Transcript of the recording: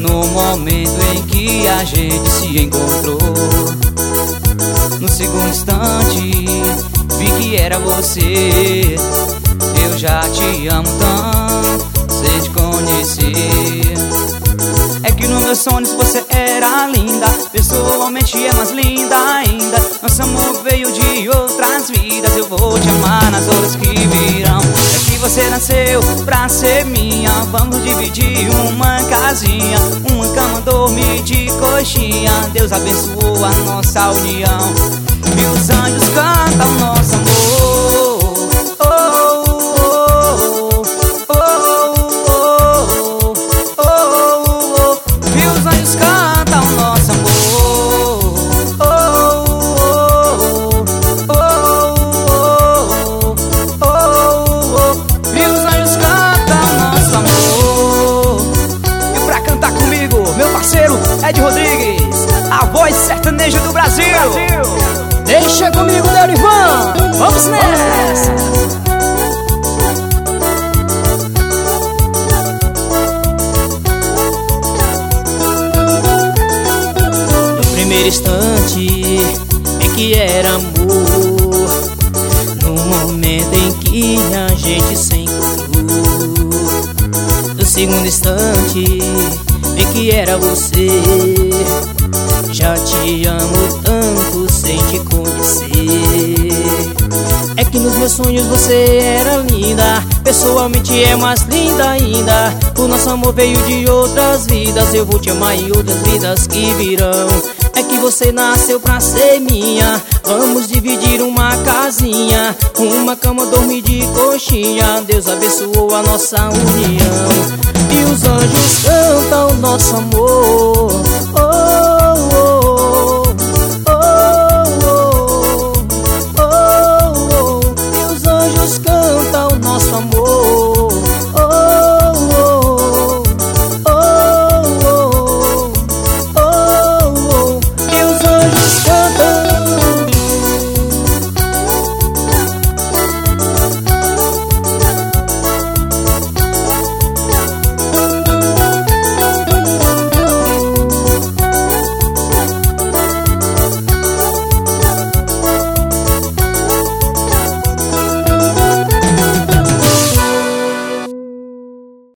no momento em que a gente se encontrou. No segundo instante, vi que era você. Eu já te amo tanto, sem te conhecer. É que nos meus sonhos você era linda, pessoalmente é mais linda ainda. Nosso amor veio de outras vidas, eu vou te amar nas horas que virão. É que você nasceu pra ser minha, vamos dividir uma casinha, uma cama, dormir de coxinha. Deus abençoou a nossa união e os anjos cantam nosso amor. Ed Rodrigues, a voz sertaneja do Brasil. Deixa comigo, Derivan, vamos nessa. No primeiro instante em que era amor, no momento em que a gente se encontrou. No segundo instante em que era você, já te amo tanto sem te conhecer. É que nos meus sonhos você era linda, pessoalmente é mais linda ainda. O nosso amor veio de outras vidas, eu vou te amar em outras vidas que virão. É que você nasceu pra ser minha, vamos dividir uma casinha, uma cama, dormir de coxinha. Deus abençoou a nossa união e os anjos cantam nosso amor.